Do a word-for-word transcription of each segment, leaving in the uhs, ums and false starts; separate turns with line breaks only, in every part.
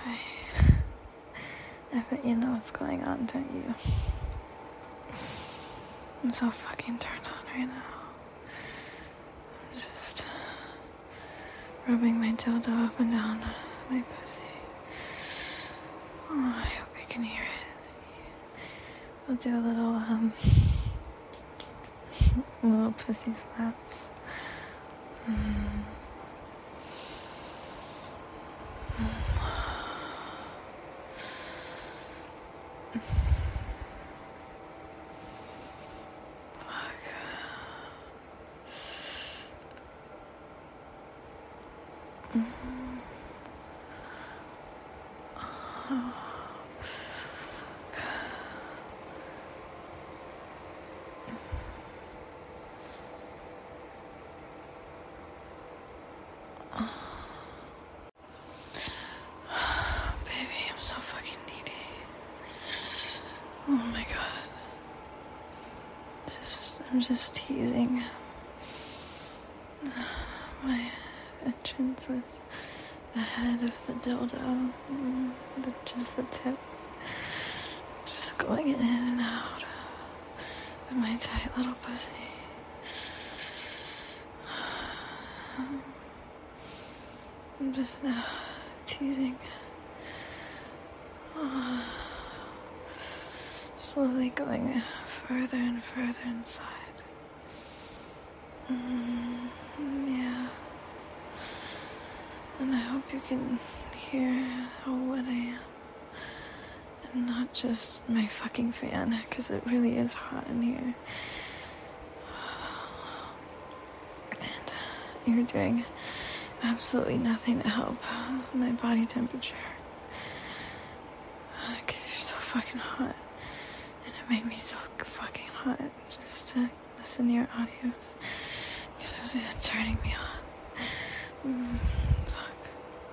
Okay. I bet you know what's going on, don't you? I'm so fucking turned on right now. I'm just rubbing my dildo up and down my pussy. Oh, I hope you can hear it. We'll do a little, um, little pussy slaps. Mm. Oh my god. Just, I'm just teasing my entrance with the head of the dildo, the, just the tip, just going in and out of my tight little pussy. I'm just uh, teasing. Uh, slowly going further and further inside. Mm, yeah. And I hope you can hear how wet I am. And not just my fucking fan, because it really is hot in here. And you're doing absolutely nothing to help my body temperature. Because you're so fucking hot. And it made me so fucking hot just to listen to your audios. Because it was turning me on. Mm, fuck.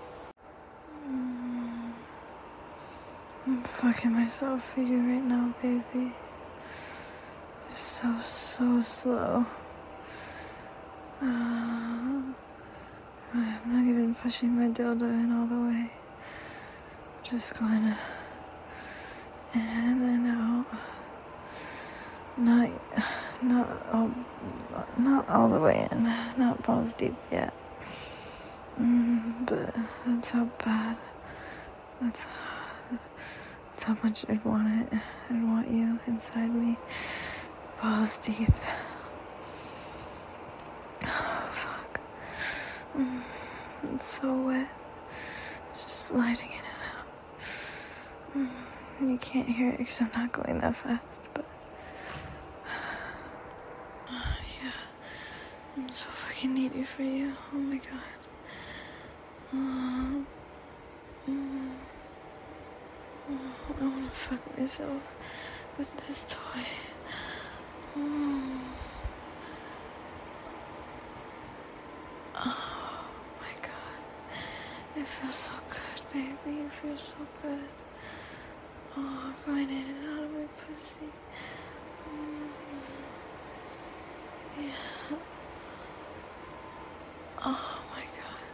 Mm, I'm fucking myself for you right now, baby. You're so, so slow. Uh, I'm not even pushing my dildo in all the way. Just going to in and out. Not, not all, not all the way in. Not balls deep yet. Mm, but that's how bad. That's, that's how much I'd want it. I'd want you inside me. Balls deep. Oh, fuck. Mm, it's so wet. It's just sliding in and out. Mm. You can't hear it because I'm not going that fast, but uh, yeah, I'm so fucking needy for you. Oh my god. Uh, mm, oh, I wanna fuck myself with this toy. Mm. Oh my god. It feels so good, baby. It feels so good. Oh, going in and out of my pussy. Mm. Yeah. Oh my god.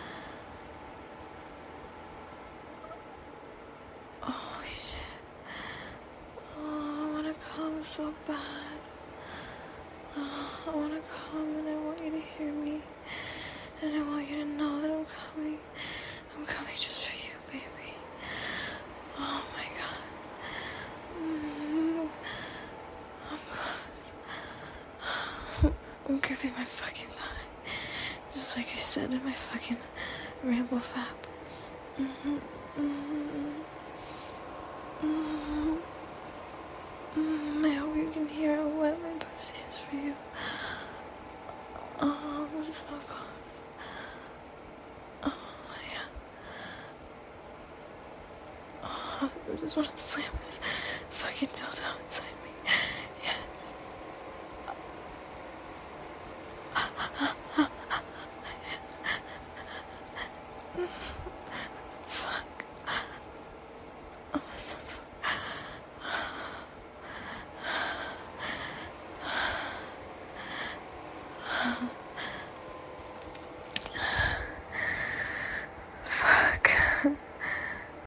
Holy shit. Oh, I wanna come so bad. Oh, I wanna come and I want you to hear me. And I want you to know that I'm coming. I'm coming just for you, baby. Oh my god. Mm. I'm close. I'm gripping my fucking thigh. Just like I said in my fucking ramble fap. Mm-hmm. Mm-hmm. Mm-hmm. Mm-hmm. I hope you can hear how wet my pussy is for you. Oh, I'm so close. Oh, yeah. Oh, I just want to slam this fucking dildo inside me. Yes.